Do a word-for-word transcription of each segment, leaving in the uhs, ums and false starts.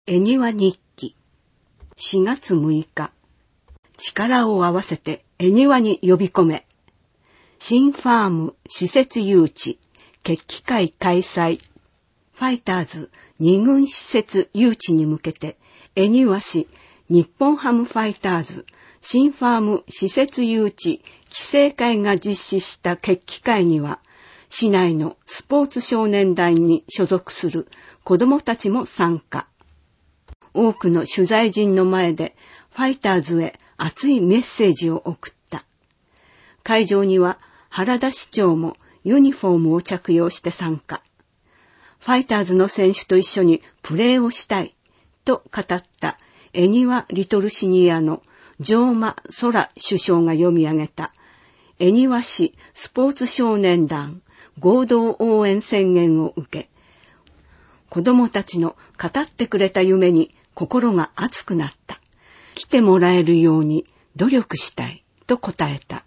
絵庭日記しがつむいか、力を合わせて絵庭に呼び込め。新ファーム施設誘致決起会開催。ファイターズに軍施設誘致に向けて絵庭市日本ハムファイターズ新ファーム施設誘致規制会が実施した決起会には、市内のスポーツ少年団に所属する子どもたちも参加。多くの取材陣の前でファイターズへ熱いメッセージを送った。会場には原田市長もユニフォームを着用して参加。ファイターズの選手と一緒にプレーをしたいと語った絵庭リトルシニアの城間空首相が読み上げた絵庭市スポーツ少年団合同応援宣言を受け、子供たちの語ってくれた夢に心が熱くなった。来てもらえるように努力したいと答えた。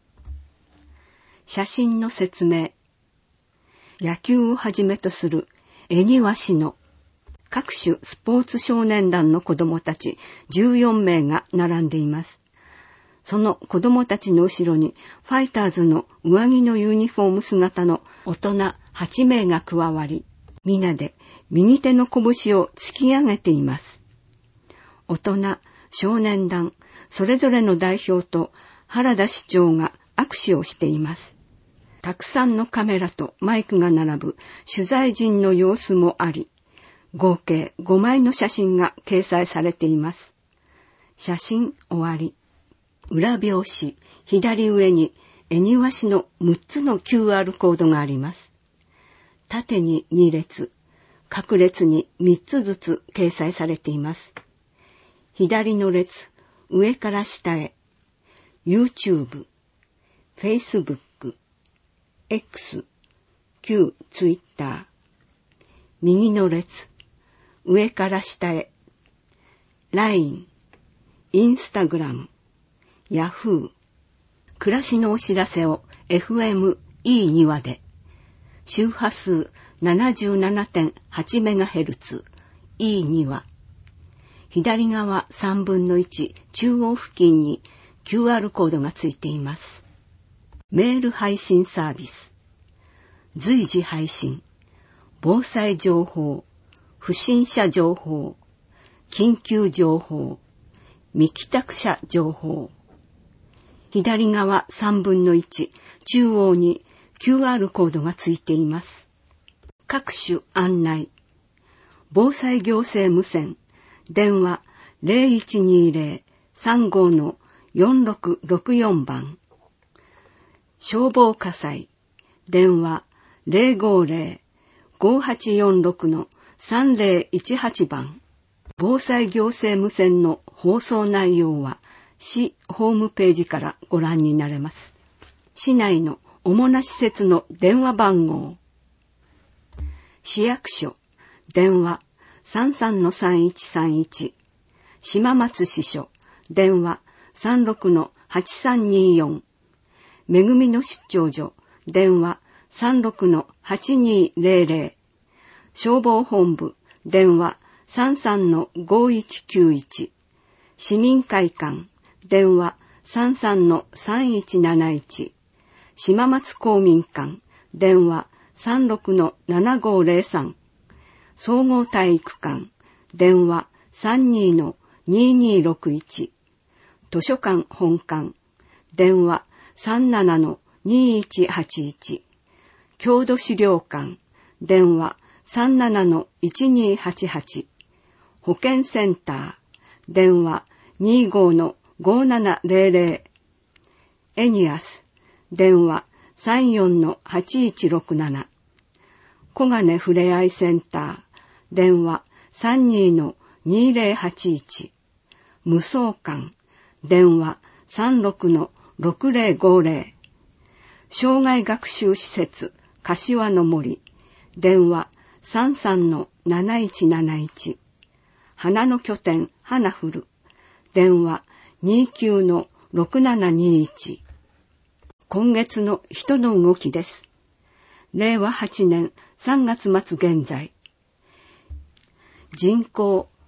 写真の説明。野球をはじめとする絵庭市の各種スポーツ少年団の子供たちじゅうよんめいが並んでいます。その子供たちの後ろにファイターズの上着のユニフォーム姿の大人はちめいが加わり、皆で右手の拳を突き上げています。大人、少年団、それぞれの代表と原田市長が握手をしています。たくさんのカメラとマイクが並ぶ取材陣の様子もあり、合計ごまいの写真が掲載されています。写真終わり。裏表紙、左上に絵庭市のむっつの キューアール コードがあります。縦ににれつ、各列にみっつずつ掲載されています。左の列、上から下へ、YouTube、Facebook、X、旧 Twitter。右の列、上から下へ、ライン、Instagram、Yahoo。暮らしのお知らせを エフエム いい庭で。周波数 ななじゅうななてんはちメガヘルツ、いい庭。左側さんぶんのいち中央付近に キューアール コードがついています。メール配信サービス。随時配信。防災情報、不審者情報、緊急情報、未帰宅者情報。左側さんぶんのいち中央に キューアール コードがついています。各種案内。防災行政無線。電話 ゼロいちにゼロ さんご のよんろくろくよん 番。消防火災。電話 ゼロごゼロ ごはちよんろく のさんぜろいちはち 番。防災行政無線の放送内容は市ホームページからご覧になれます。市内の主な施設の電話番号。市役所、電話 さんさんのさんいちさんいち。島松支所、電話 さんろくのはちさんによん。めぐみの出張所、電話 さんろくのはちにゼロゼロ。消防本部、電話 さんさんのごいちきゅういち。市民会館、電話 さんさんのさんいちなないち。島松公民館、電話 さんろくのななごゼロさん。総合体育館、電話 さんにのににろくいち。図書館本館、電話 さんななのにいちはちいち。郷土資料館、電話 さんななのいちにはちはち。保健センター、電話 にごのごななゼロゼロ。エニアス、電話 さんよんのはちいちろくなな。小金ふれあいセンター、電話 さんにのにゼロはちいち。無双館、電話 さんろくのろくゼロごゼロ。障害学習施設、柏の森、電話 さんさんのなないちなないち。花の拠点、花フル、電話 にきゅうのろくななにいち。今月の人の動きです。れいわはちねんさんがつ末現在。人口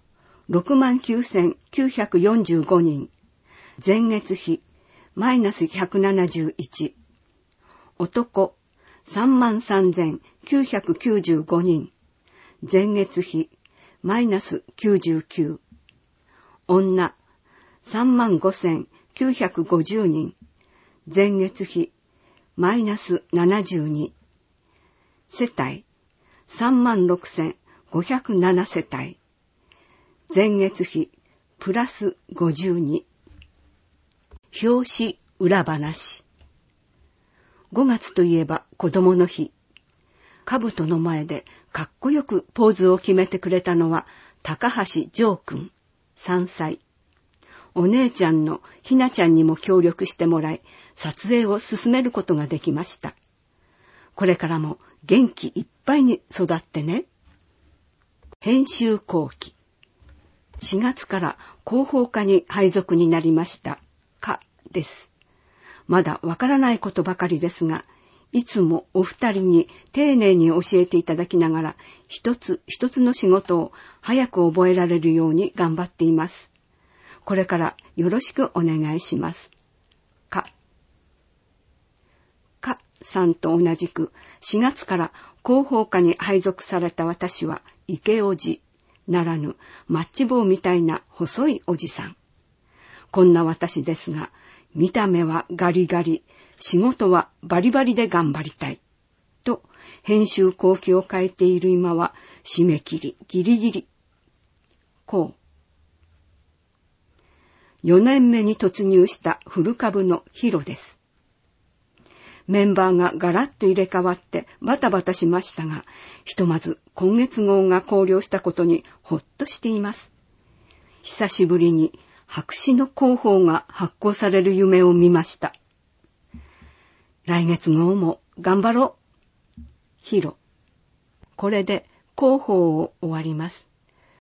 ろくまんきゅうせんきゅうひゃくよんじゅうごにん。前月比マイナスひゃくななじゅういち。男さんまんさんぜんきゅうひゃくきゅうじゅうごにん。前月比マイナスきゅうじゅうきゅう。女さんまんごせんきゅうひゃくごじゅうにん。前月比マイナスななじゅうに。世帯さんまんろくせんごひゃくなな世帯。前月比プラスごじゅうに。表紙裏話。ごがつといえば子供の日。兜の前でかっこよくポーズを決めてくれたのは高橋ジョー君さんさい。お姉ちゃんのひなちゃんにも協力してもらい、撮影を進めることができました。これからも元気いっぱいに育ってね。編集後期。しがつから広報課に配属になりました課です。まだわからないことばかりですが、いつもお二人に丁寧に教えていただきながら、一つ一つの仕事を早く覚えられるように頑張っています。これからよろしくお願いします。課。課さんと同じくしがつから広報課に配属された私はイケオジならぬマッチ棒みたいな細いおじさん。こんな私ですが、見た目はガリガリ、仕事はバリバリで頑張りたい。と、編集後期を書いている今は、締め切りギリギリ。こう。よねんめに突入した古株のヒロです。メンバーがガラッと入れ替わってバタバタしましたが、ひとまず今月号が考慮したことにほっとしています。久しぶりに白紙の広報が発行される夢を見ました。来月号も頑張ろう。ヒロ。これで広報を終わります。